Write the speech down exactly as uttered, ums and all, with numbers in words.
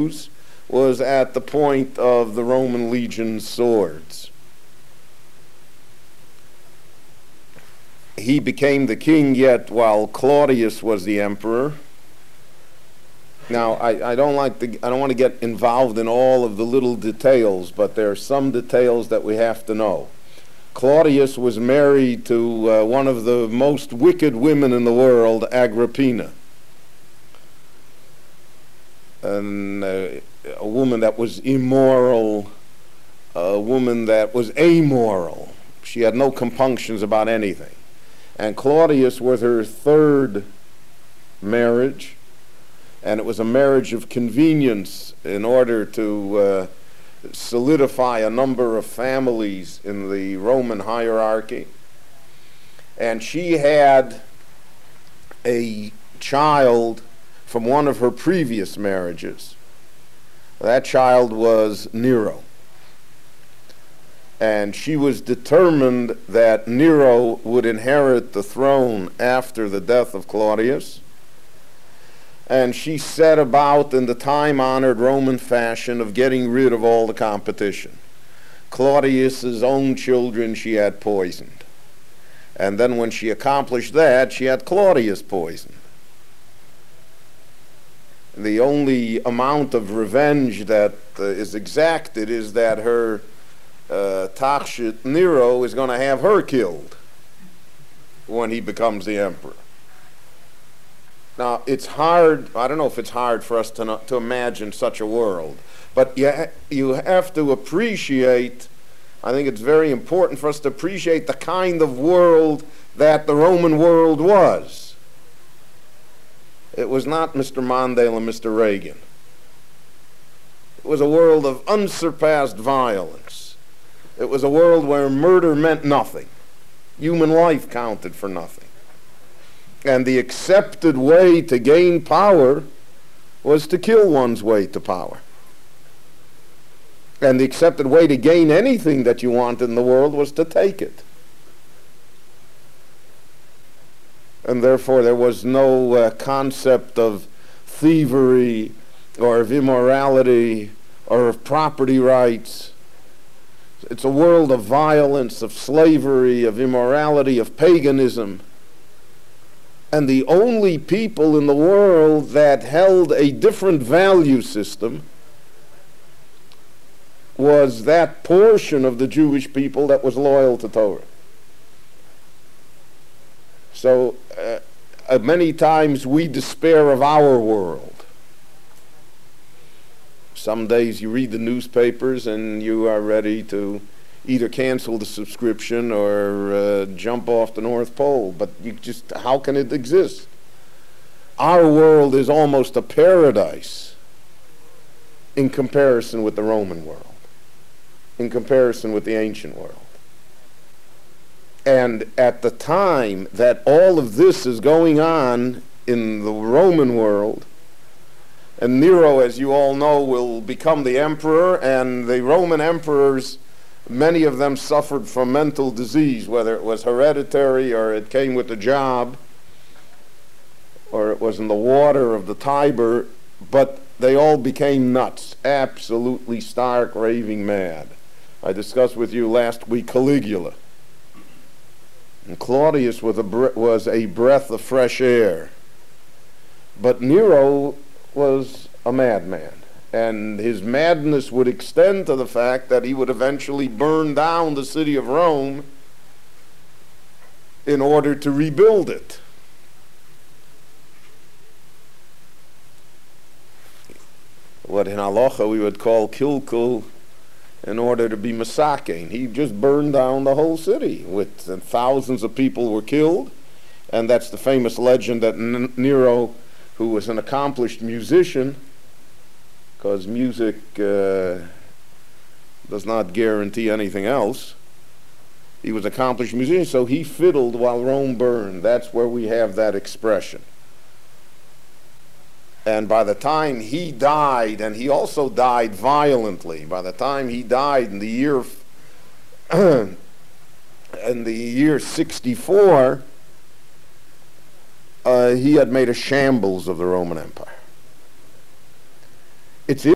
Jews was at the point of the Roman legion's swords. He became the king yet while Claudius was the emperor. Now, I, I don't like to, I don't want to get involved in all of the little details, but there are some details that we have to know. Claudius was married to uh, one of the most wicked women in the world, Agrippina. And uh, a woman that was immoral, a woman that was amoral. She had no compunctions about anything. And Claudius was her third marriage, and it was a marriage of convenience in order to uh, solidify a number of families in the Roman hierarchy. And she had a child from one of her previous marriages. That child was Nero. And she was determined that Nero would inherit the throne after the death of Claudius. And she set about, in the time-honored Roman fashion, of getting rid of all the competition. Claudius's own children she had poisoned. And then when she accomplished that, she had Claudius poisoned. The only amount of revenge that uh, is exacted is that her uh, Tachshit Nero is going to have her killed when he becomes the emperor. Now, it's hard, I don't know if it's hard for us to, not, to imagine such a world, but you, ha you have to appreciate, I think it's very important for us to appreciate the kind of world that the Roman world was. It was not Mister Mondale and Mister Reagan. It was a world of unsurpassed violence. It was a world where murder meant nothing. Human life counted for nothing. And the accepted way to gain power was to kill one's way to power. And the accepted way to gain anything that you wanted in the world was to take it. And therefore there was no uh, concept of thievery or of immorality or of property rights. It's a world of violence, of slavery, of immorality, of paganism. And the only people in the world that held a different value system was that portion of the Jewish people that was loyal to Torah. So uh, uh, many times we despair of our world. Some days you read the newspapers and you are ready to either cancel the subscription or uh, jump off the North Pole. But you just, how can it exist? Our world is almost a paradise in comparison with the Roman world, in comparison with the ancient world. And at the time that all of this is going on in the Roman world, and Nero, as you all know, will become the emperor, and the Roman emperors, many of them suffered from mental disease, whether it was hereditary or it came with the job or it was in the water of the Tiber, but they all became nuts, absolutely stark, raving mad. I discussed with you last week Caligula. And Claudius was a, was a breath of fresh air. But Nero was a madman. And his madness would extend to the fact that he would eventually burn down the city of Rome in order to rebuild it. What in halacha we would call kilkul, in order to be masakein. He just burned down the whole city, with and thousands of people were killed. And that's the famous legend that N Nero, who was an accomplished musician, because music uh, does not guarantee anything else. He was an accomplished musician, so he fiddled while Rome burned. That's where we have that expression. And by the time he died, and he also died violently, by the time he died in the year in the year sixty-four, uh, he had made a shambles of the Roman Empire. It's